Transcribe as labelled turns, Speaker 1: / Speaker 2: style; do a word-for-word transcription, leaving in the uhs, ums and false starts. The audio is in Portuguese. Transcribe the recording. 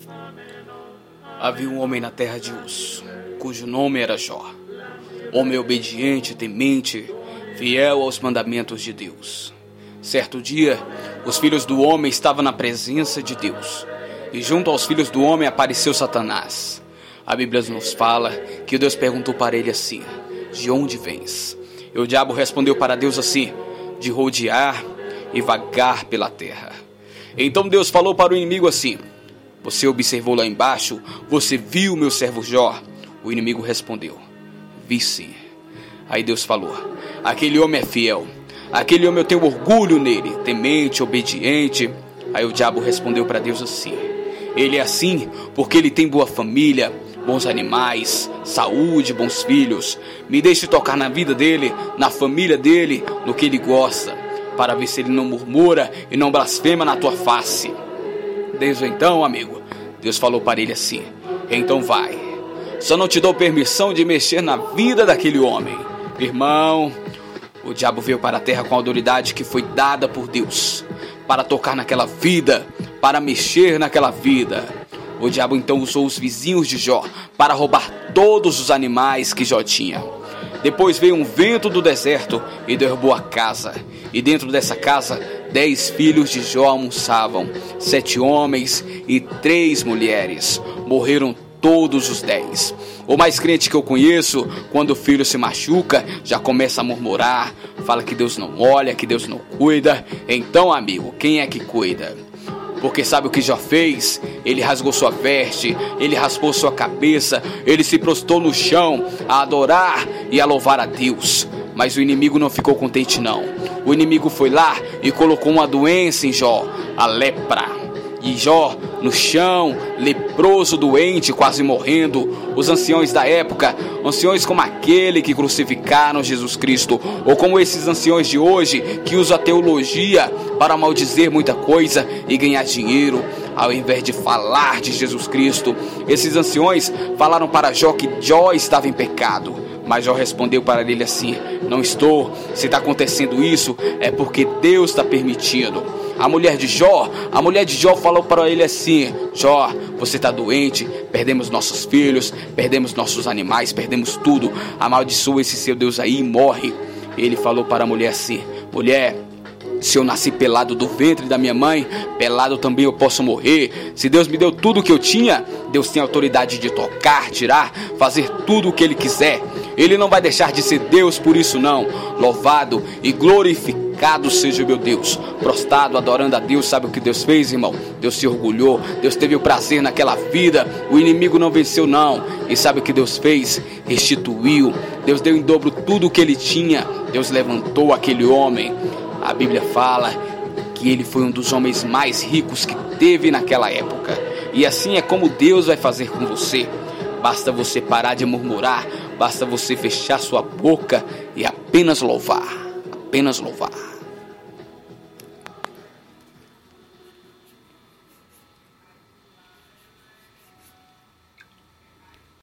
Speaker 1: Havia um homem na terra de Uz, cujo nome era Jó. Homem obediente, temente, fiel aos mandamentos de Deus. Certo dia, os filhos do homem estavam na presença de Deus, e junto aos filhos do homem apareceu Satanás. A Bíblia nos fala que Deus perguntou para ele assim: de onde vens? E o diabo respondeu para Deus assim: de rodear e vagar pela terra. Então Deus falou para o inimigo assim: você observou lá embaixo? Você viu meu servo Jó? O inimigo respondeu: vi sim. Aí Deus falou: aquele homem é fiel, aquele homem eu tenho orgulho nele, temente, obediente. Aí o diabo respondeu para Deus assim: ele é assim porque ele tem boa família, bons animais, saúde, bons filhos. Me deixe tocar na vida dele, na família dele, no que ele gosta, para ver se ele não murmura e não blasfema na tua face. Desde então, amigo, Deus falou para ele assim: então vai, só não te dou permissão de mexer na vida daquele homem. Irmão, o diabo veio para a terra com a autoridade que foi dada por Deus, para tocar naquela vida, para mexer naquela vida. O diabo então usou os vizinhos de Jó para roubar todos os animais que Jó tinha. Depois veio um vento do deserto e derrubou a casa. E dentro dessa casa, dez filhos de Jó almoçavam, sete homens e três mulheres. Morreram todos os dez. O mais crente que eu conheço, quando o filho se machuca, já começa a murmurar, fala que Deus não olha, que Deus não cuida. Então, amigo, quem é que cuida? Porque sabe o que Jó fez? Ele rasgou sua veste, ele raspou sua cabeça, ele se prostrou no chão a adorar e a louvar a Deus. Mas o inimigo não ficou contente não. O inimigo foi lá e colocou uma doença em Jó, a lepra. E Jó, no chão, leproso, doente, quase morrendo. Os anciões da época, anciões como aquele que crucificaram Jesus Cristo, ou como esses anciões de hoje que usam a teologia para maldizer muita coisa e ganhar dinheiro, ao invés de falar de Jesus Cristo. Esses anciões falaram para Jó que Jó estava em pecado, mas Jó respondeu para ele assim: não estou. Se está acontecendo isso, é porque Deus está permitindo. A mulher de Jó, a mulher de Jó falou para ele assim: Jó, você está doente, perdemos nossos filhos, perdemos nossos animais, perdemos tudo. Amaldiçoa esse seu Deus aí e morre. Ele falou para a mulher assim: mulher, se eu nasci pelado do ventre da minha mãe, pelado também eu posso morrer. Se Deus me deu tudo o que eu tinha, Deus tem autoridade de tocar, tirar, fazer tudo o que Ele quiser. Ele não vai deixar de ser Deus por isso não. Louvado e glorificado seja meu Deus. Prostrado, adorando a Deus. Sabe o que Deus fez, irmão? Deus se orgulhou, Deus teve o prazer naquela vida. O inimigo não venceu não. E sabe o que Deus fez? Restituiu. Deus deu em dobro tudo o que ele tinha. Deus levantou aquele homem. A Bíblia fala que ele foi um dos homens mais ricos que teve naquela época. E assim é como Deus vai fazer com você. Basta você parar de murmurar, basta você fechar sua boca e apenas louvar, apenas louvar.